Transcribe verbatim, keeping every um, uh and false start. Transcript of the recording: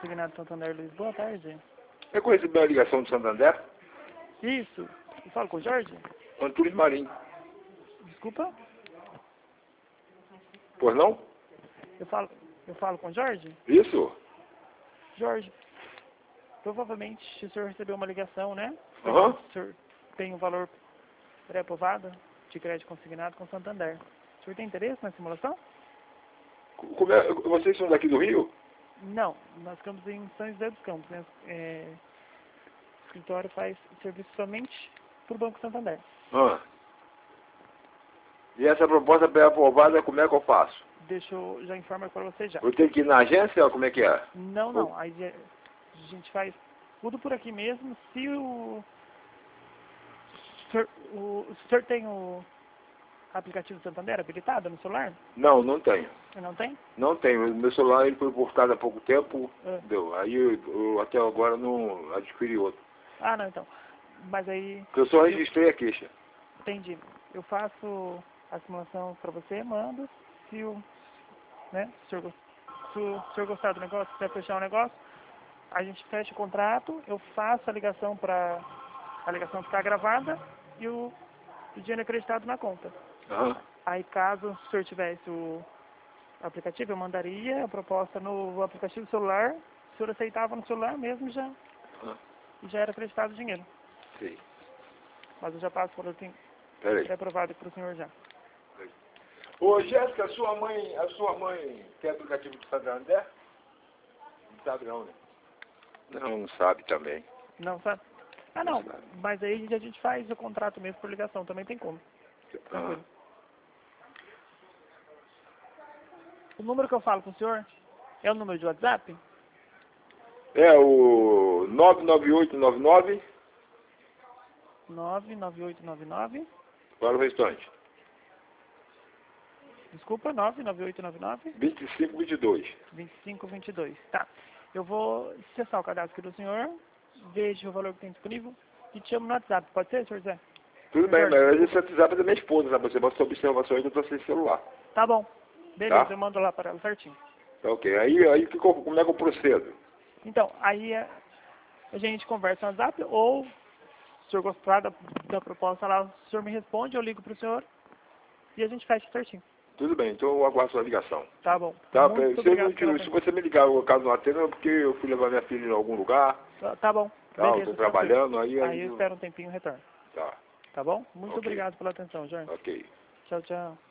Consignado Santander Luiz, boa tarde. É que eu recebi uma ligação do Santander? Isso. Eu falo com o Jorge? Antônio Marinho. Desculpa? Pois não? Eu falo, eu falo com o Jorge? Isso? Jorge, provavelmente o senhor recebeu uma ligação, né? Aham. O senhor tem um valor pré-aprovado de crédito consignado com Santander. O senhor tem interesse na simulação? Como é, vocês são daqui do Rio? Não, nós ficamos em São José dos Campos, né? É, o escritório faz serviço somente para o Banco Santander. Ah. E essa proposta pré-aprovada, como é que eu faço? Deixa eu já informar para você já. Eu tenho que ir na agência ou como é que é? Não, não. Aí a gente faz tudo por aqui mesmo. Se o o senhor, o, o senhor tem o aplicativo Santander habilitado no celular? Não, não tenho. Não tem? Não tenho. Meu celular ele foi importado há pouco tempo. Ah. Deu. Aí eu, eu até agora não adquiri outro. Ah, não, então. Mas aí... Porque eu só registrei a queixa. Entendi. Eu faço a simulação para você, mando. Se o, né, se o, senhor, se o senhor gostar do negócio, quiser fechar o negócio, a gente fecha o contrato, eu faço a ligação para a ligação ficar gravada e o, o dinheiro acreditado na conta. Aham. Aí caso o senhor tivesse o aplicativo, eu mandaria a proposta no aplicativo do celular, o senhor aceitava no celular mesmo já, Aham. e já era acreditado o dinheiro. Sim. Mas eu já passo o valor que Peraí. é aprovado para o senhor já. Ô, Jéssica, a sua mãe, a sua mãe tem aplicativo do Santander? Não sabe não, né? Não, não sabe também. Não, sabe? Ah, não, mas aí a gente faz o contrato mesmo por ligação, também tem como. Tranquilo. Ah. O número que eu falo com o senhor é o número de WhatsApp? É o nove nove oito nove nove. nove nove oito nove nove. Para o restante. Desculpa, nove nove oito nove nove. vinte e cinco vinte e dois. vinte e cinco vinte e dois. Tá. Eu vou acessar o cadastro aqui do senhor, vejo o valor que tem disponível e te chamo no WhatsApp. Pode ser, senhor Zé? Tudo bem, mas esse WhatsApp é da minha esposa, sabe? Você bota sua observação aí que eu tô sem celular. Tá bom. Beleza, Tá? eu mando lá para ela certinho. Tá ok. Aí, aí que, como é que eu procedo? Então, aí a, a gente conversa no WhatsApp ou se o senhor gostar da, da proposta lá, o senhor me responde, eu ligo pro senhor e a gente fecha certinho. Tudo bem, então eu aguardo sua ligação. Tá bom. Tá? Muito Se, eu não obrigado pela te- se você me ligar o caso não atenda, é porque eu fui levar minha filha em algum lugar. Tá, tá bom. Tá, Beleza, eu tô trabalhando, aí... aí eu espero um tempinho e retorno. Tá, Tá bom? Muito Ok. obrigado pela atenção, Jorge. ok. Tchau, tchau.